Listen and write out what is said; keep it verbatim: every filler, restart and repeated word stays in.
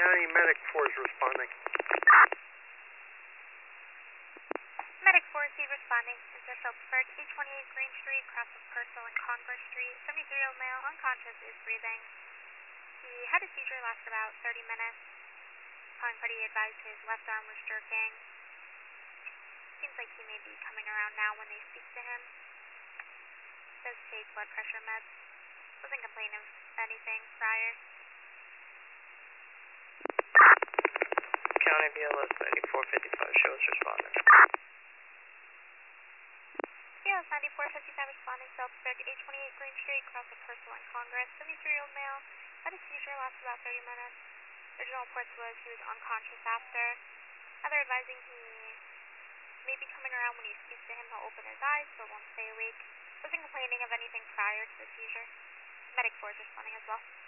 County Medic four is responding. Medic four is responding. Is there Phillipsburg, eight twenty-eight Green Street, cross of Purcell and Converse Street. seventy-three-year-old male, unconscious, is breathing. He had a seizure, lasted about thirty minutes. Calling party advised his left arm was jerking. Seems like he may be coming around now when they speak to him. Does take blood pressure meds. Wasn't complaining of anything prior. County B L S ninety-four fifty-five, show us responding. B L S ninety-four fifty-five responding, Phillipsburg, eight twenty-eight Green Street, cross of Purcell and Congress. seventy-three-year-old male, had a seizure, lasted about thirty minutes. Original reports was he was unconscious after. Now they're advising he may be coming around when you speak to him. He'll open his eyes, but won't stay awake. Wasn't complaining of anything prior to the seizure. Medic four is responding as well.